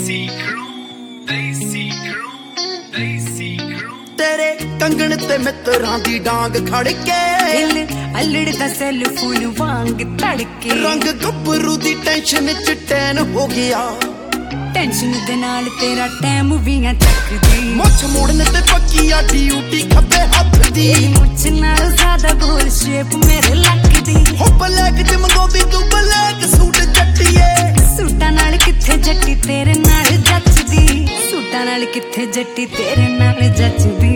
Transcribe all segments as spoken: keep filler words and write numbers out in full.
तेरे कंगन ते मित्रां दी डांग खड़ के दिल अल्लड़ दा सैल फूल वांग तड़के रंग गब्बरू दी टेंशन च टैन हो गया टेंशन दे नाल तेरा टाइम भी ना चकदी मुछ मोड़ने ते पक्की आ ड्यूटी खब्बे हत्थ दी मुछ नाल ज्यादा गोल शेप मेरे लक दी हो ब्लैक च मंगोदी तू ब्लैक सूट जट्टिए सूटां नाल किथे जट्टी तेरे नाल जचदी सूटां नाल किथे जट्टी तेरे नाल जचदी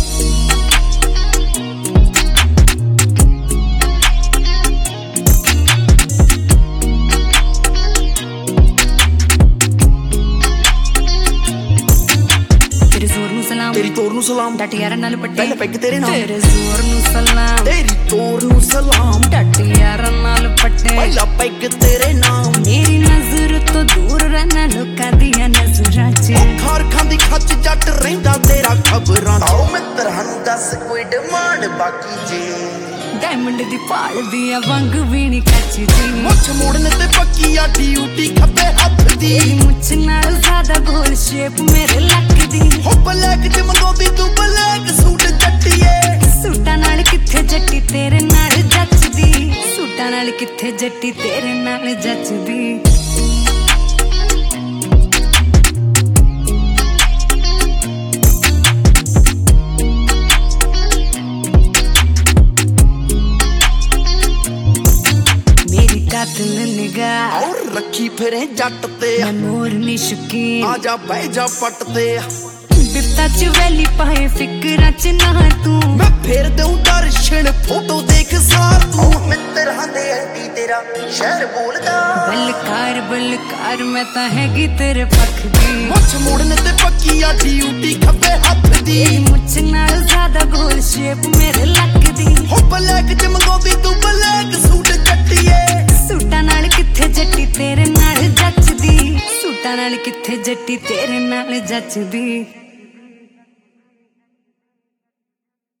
तेरी तोर नू सलाम डट यारा नाल पट्टे पहले पैग तेरे नाम तेरे जोर नू सलाम तेरी तोर नू सलाम डट यारा नाल पट्टे पहला पैग तेरे नाम मेरी नजर तो दूर रहना लोकां दियां नजरां च खार खांदी खच जट रहिंदा तेरा खबरां आओ मित्र हन दस कोई डिमांड बाकी जे डायमंड दी पाल दी वंग भी नहीं कचदी मुछ मोड़ने ते पक्की आ ड्यूटी खब्बे हत्थ दी मुछ नाल ज्यादा गोल शेप मेरे लक दी हो ब्लैक च मंगोदी तू ब्लैक सूट जट्टिए सूटां नाल किथे जट्टी तेरे नाल जचदी सूटां नाल किथे जट्टी तेरे नाल जचदी कातिल निगाह और रखी फिरे जट ते मैं मोर नी शकीन आजा बह जा पट ते बिपता च वैली पाए फिकरां च ना तू मैं फेर दूं दर्शन फोटो देख सार तू मित्र हंदे अंटी तेरा शहर बोलदा बलकार बलकार मैं तां हैगी तेरे पख दी मुछ मोड़ने ते पक्की आ ड्यूटी खब्बे हत्थ दी मुछ नाल ज्यादा गोल शेप मेरे लक दी हो ब्लैक च मंगोदी तू ब्लैक सूट जट्टिए सूटां नाल किथे जट्टी तेरे नाल जचदी सूटां नाल किथे जट्टी तेरे नाल जचदी।